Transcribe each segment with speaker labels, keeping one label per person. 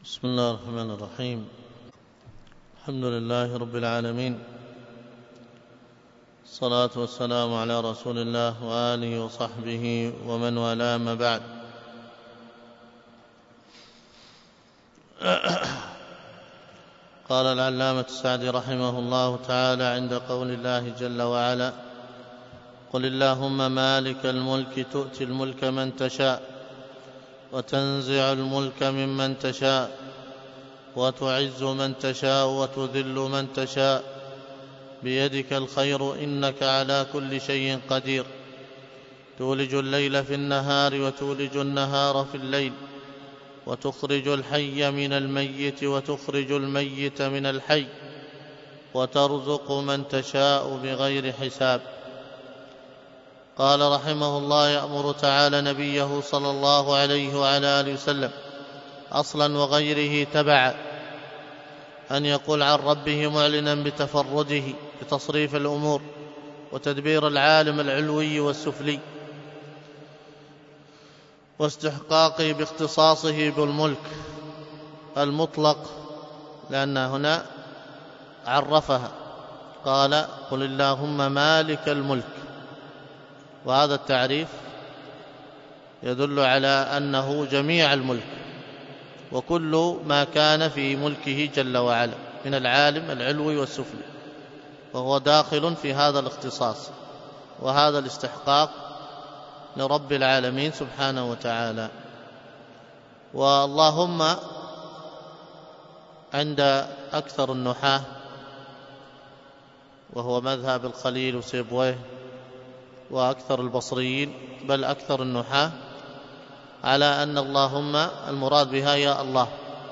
Speaker 1: بسم الله الرحمن الرحيم. الحمد لله رب العالمين، الصلاة والسلام على رسول الله وآله وصحبه ومن والاه، ما بعد. قال العلامة السعدي رحمه الله تعالى عند قول الله جل وعلا: قل اللهم مالك الملك تؤتي الملك من تشاء وتنزع الملك ممن تشاء وتعز من تشاء وتذل من تشاء بيدك الخير إنك على كل شيء قدير، تولج الليل في النهار وتولج النهار في الليل، وتخرج الحي من الميت وتخرج الميت من الحي، وترزق من تشاء بغير حساب. قال رحمه الله: يأمر تعالى نبيه صلى الله عليه وعلى آله وسلم أصلا وغيره تبعا أن يقول عن ربه معلنا بتفرده بتصريف الأمور وتدبير العالم العلوي والسفلي، واستحقاقه باختصاصه بالملك المطلق، لأن هنا عرفها قال: قل اللهم مالك الملك، وهذا التعريف يدل على أنه جميع الملك وكل ما كان في ملكه جل وعلا من العالم العلوي والسفلي، وهو داخل في هذا الاختصاص وهذا الاستحقاق لرب العالمين سبحانه وتعالى. واللهم عند أكثر النحاة، وهو مذهب الخليل وسيبويه وأكثر البصريين، بل أكثر النحاة، على أن اللهم المراد بها يا الله،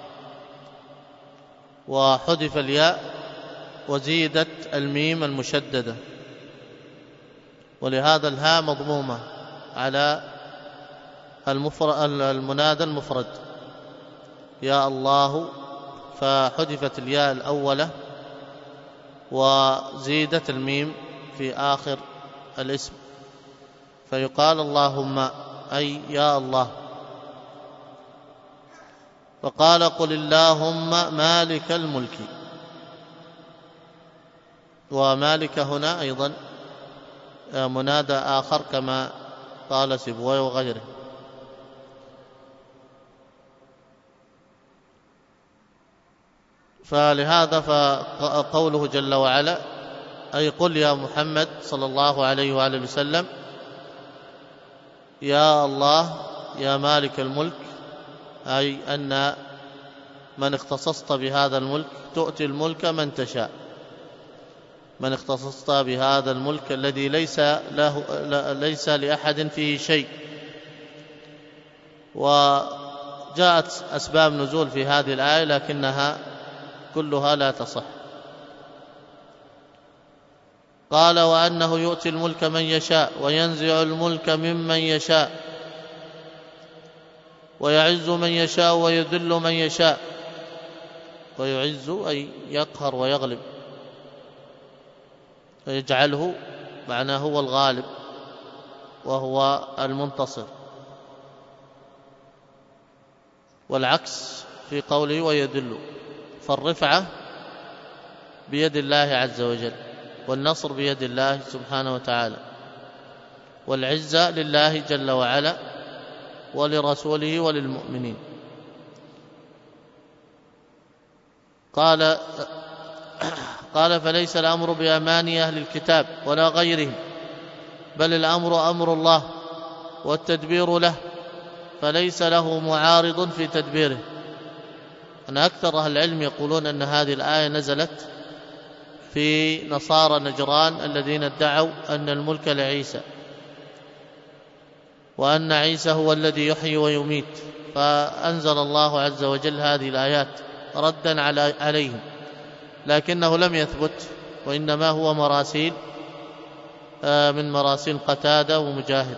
Speaker 1: وحذف الياء وزيدت الميم المشددة، ولهذا الهاء مضمومة على المنادى المفرد يا الله، فحذفت الياء الأولى وزيدت الميم في آخر الاسم، فيقال اللهم أي يا الله. فقال: قل اللهم مالك الملك، ومالك هنا أيضا منادى آخر كما قال سيبويه وغيره. فلهذا فقوله جل وعلا أي قل يا محمد صلى الله عليه وآله وسلم يا الله يا مالك الملك، أي أن من اختصصت بهذا الملك تؤتي الملك من تشاء، من اختصصت بهذا الملك الذي ليس لأحد فيه شيء. وجاءت أسباب نزول في هذه الآية لكنها كلها لا تصح. قال: وأنه يؤتي الملك من يشاء وينزع الملك ممن يشاء ويعز من يشاء ويذل من يشاء. ويعز أي يقهر ويغلب ويجعله معناه هو الغالب وهو المنتصر، والعكس في قوله ويذل، فالرفعة بيد الله عز وجل، والنصر بيد الله سبحانه وتعالى، والعزة لله جل وعلا ولرسوله وللمؤمنين. قال: فليس الأمر بأماني أهل الكتاب ولا غيرهم، بل الأمر أمر الله والتدبير له، فليس له معارض في تدبيره. أن أكثر أهل العلم يقولون أن هذه الآية نزلت في نصارى نجران الذين ادعوا أن الملك لعيسى، وأن عيسى هو الذي يحيي ويميت، فأنزل الله عز وجل هذه الآيات ردا عليهم، لكنه لم يثبت، وإنما هو مراسيل من مراسيل قتادة ومجاهد.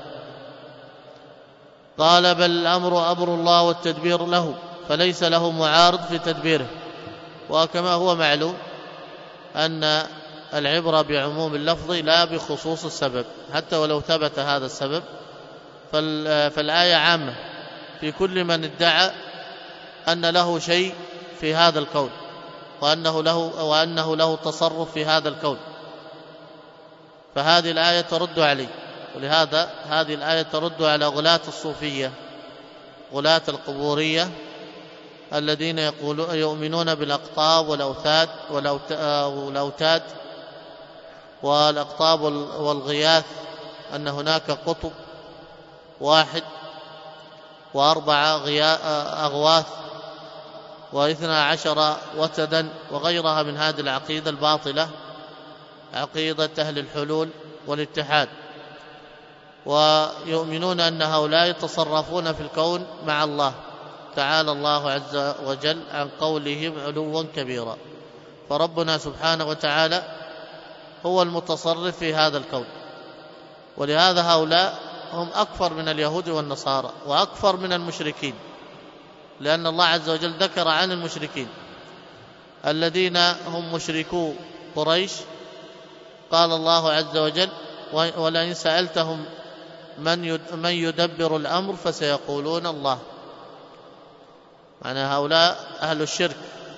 Speaker 1: قال: بل الأمر أمر الله والتدبير له، فليس له معارض في تدبيره. وكما هو معلوم أن العبرة بعموم اللفظ لا بخصوص السبب، حتى ولو ثبت هذا السبب فالآية عامة في كل من ادعى أن له شيء في هذا الكون، وأنه له تصرف في هذا الكون، فهذه الآية ترد عليه. ولهذا هذه الآية ترد على غلاة الصوفية، غلاة القبورية، الذين يؤمنون بالأقطاب والأوتاد والأقطاب والغياث، أن هناك قطب واحد وأربعة أغواث و12 وتدا وغيرها من هذه العقيدة الباطلة، عقيدة أهل الحلول والاتحاد. ويؤمنون أن هؤلاء يتصرفون في الكون مع الله، تعالى الله عز وجل عن قولهم علوا كبيرا. فربنا سبحانه وتعالى هو المتصرف في هذا الكون. ولهذا هؤلاء هم أكثر من اليهود والنصارى وأكثر من المشركين، لأن الله عز وجل ذكر عن المشركين الذين هم مشركو قريش، قال الله عز وجل: ولئن سألتهم من يدبر الأمر فسيقولون الله. معنى هؤلاء أهل الشرك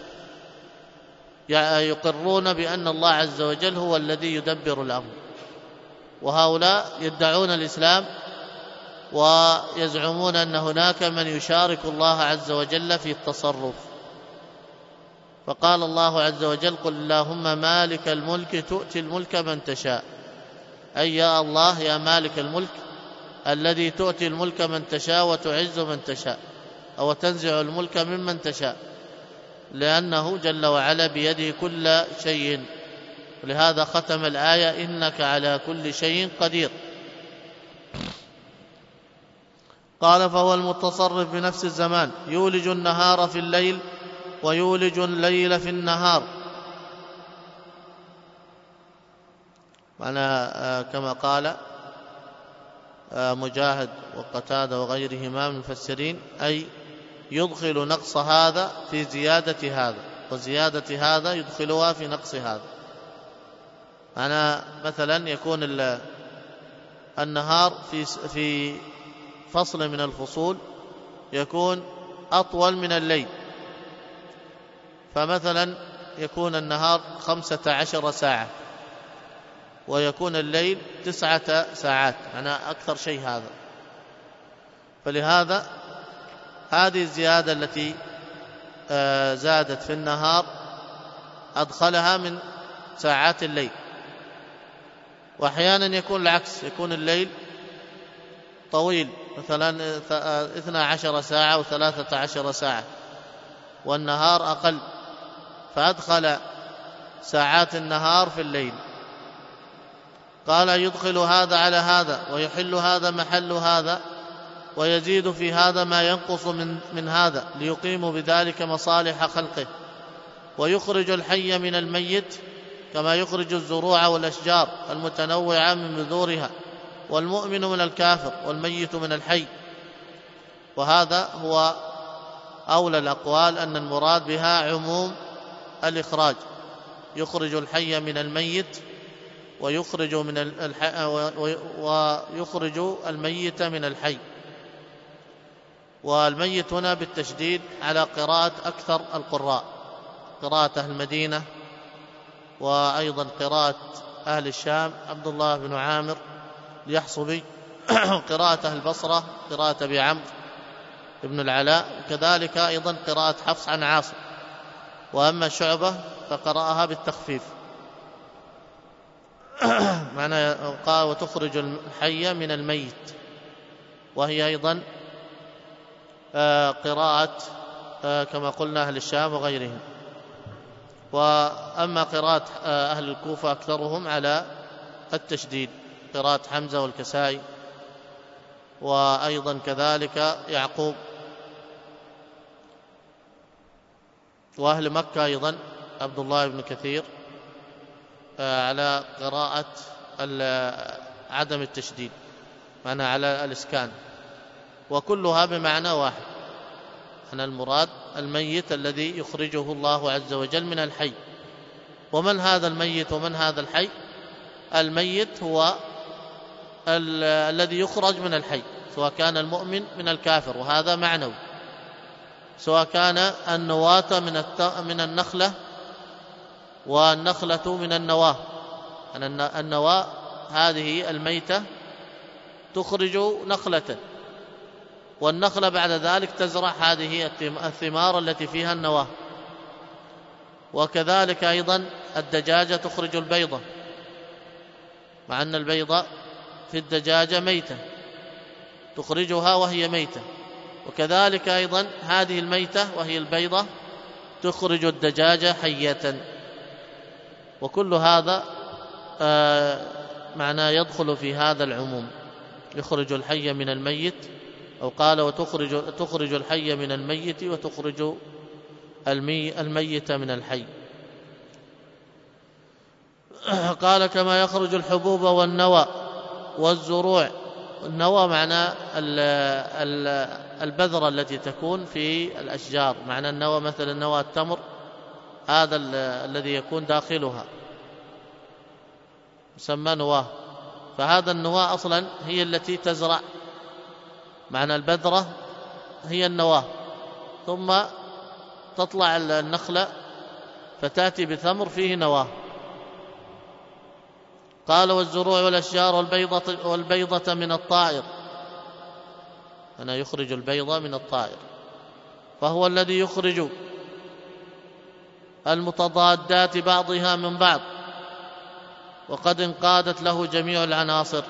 Speaker 1: يقرون بأن الله عز وجل هو الذي يدبر الأمر، وهؤلاء يدعون الإسلام ويزعمون أن هناك من يشارك الله عز وجل في التصرف. فقال الله عز وجل: قل اللهم مالك الملك تؤتي الملك من تشاء، أي يا الله يا مالك الملك الذي تؤتي الملك من تشاء وتعز من تشاء، أو تنزع الملك ممن تشاء، لأنه جل وعلا بيده كل شيء. ولهذا ختم الآية: إنك على كل شيء قدير. قال: فهو المتصرف بنفس الزمان، يولج النهار في الليل ويولج الليل في النهار. معنى كما قال مجاهد وقتادة وغيرهما من المفسرين، أي يدخل نقص هذا في زيادة هذا، وزيادة هذا يدخلها في نقص هذا. معنى مثلا يكون النهار في فصل من الفصول يكون أطول من الليل، فمثلا يكون النهار 15 ساعة ويكون الليل 9 ساعات، معنى أكثر شيء هذا. فلهذا هذه الزيادة التي زادت في النهار أدخلها من ساعات الليل. وأحيانا يكون العكس، يكون الليل طويل مثلا 12 ساعة و13 ساعة، والنهار أقل، فأدخل ساعات النهار في الليل. قال: يدخل هذا على هذا ويحل هذا محل هذا، ويزيد في هذا ما ينقص من هذا، ليقيم بذلك مصالح خلقه، ويخرج الحي من الميت كما يخرج الزروع والأشجار المتنوعة من بذورها، والمؤمن من الكافر والميت من الحي. وهذا هو أولى الأقوال، أن المراد بها عموم الإخراج، يخرج الحي من الميت ويخرج الميت من الحي. والميت هنا بالتشديد على قراءة أكثر القراء، قراءة أهل المدينة، وأيضا قراءة أهل الشام عبد الله بن عامر اليحصبي، قراءة أهل البصرة قراءة أبي عمرو بن العلاء، وكذلك أيضا قراءة حفص عن عاصم. وأما شعبة فقرأها بالتخفيف. معنى قال: وتخرج الحي من الميت، وهي أيضا قراءة كما قلنا أهل الشام وغيرهم. وأما قراءة أهل الكوفة أكثرهم على التشديد، قراءة حمزة والكسائي، وأيضا كذلك يعقوب. وأهل مكة أيضا عبد الله بن كثير على قراءة عدم التشديد، معنى على الإسكان، وكلها بمعنى واحد، أن المراد الميت الذي يخرجه الله عز وجل من الحي. ومن هذا الميت ومن هذا الحي؟ الميت هو الذي يخرج من الحي، سواء كان المؤمن من الكافر، وهذا معنوي. سواء كان النواة من النخلة والنخلة من النواة. النواة هذه الميتة تخرج نخلة، والنخلة بعد ذلك تزرع هذه الثمار التي فيها النواة. وكذلك أيضا الدجاجة تخرج البيضة، مع أن البيضة في الدجاجة ميتة تخرجها وهي ميتة، وكذلك أيضا هذه الميتة وهي البيضة تخرج الدجاجة حية. وكل هذا معناه يدخل في هذا العموم، يخرج الحي من الميت، أو قال وتخرج الحي من الميت وتخرج الميت من الحي. قال كما يخرج الحبوب والنوى والزروع. النوى معنى البذرة التي تكون في الأشجار، معنى النوى مثل نوى التمر، هذا الذي يكون داخلها يسمى نواه. فهذا النواة أصلا هي التي تزرع، معنى البذرة هي النواة، ثم تطلع النخلة فتأتي بثمر فيه نواة. قال والزروع والأشجار والبيضة من الطائر، أنا يخرج البيضة من الطائر، فهو الذي يخرج المتضادات بعضها من بعض، وقد انقادت له جميع العناصر.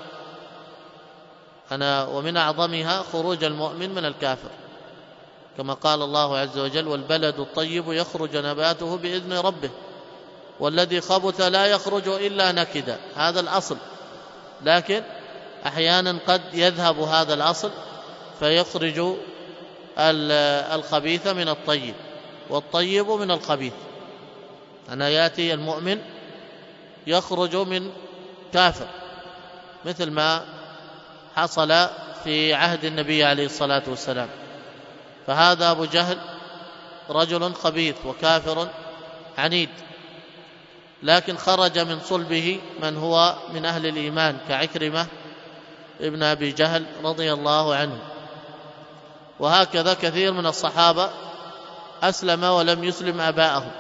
Speaker 1: ومن أعظمها خروج المؤمن من الكافر، كما قال الله عز وجل والبلد الطيب يخرج نباته بإذن ربه والذي خبث لا يخرج إلا نكدا. هذا الأصل، لكن أحيانا قد يذهب هذا الأصل فيخرج الخبيث من الطيب والطيب من الخبيث. يأتي المؤمن يخرج من كافر، مثل ما حصل في عهد النبي عليه الصلاة والسلام. فهذا أبو جهل رجل خبيث وكافر عنيد، لكن خرج من صلبه من هو من أهل الإيمان كعكرمة ابن أبي جهل رضي الله عنه. وهكذا كثير من الصحابة أسلم ولم يسلم آباءهم،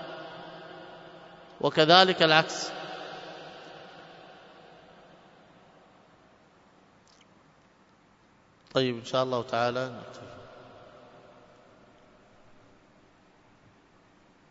Speaker 1: وكذلك العكس. طيب إن شاء الله تعالى نكتفي.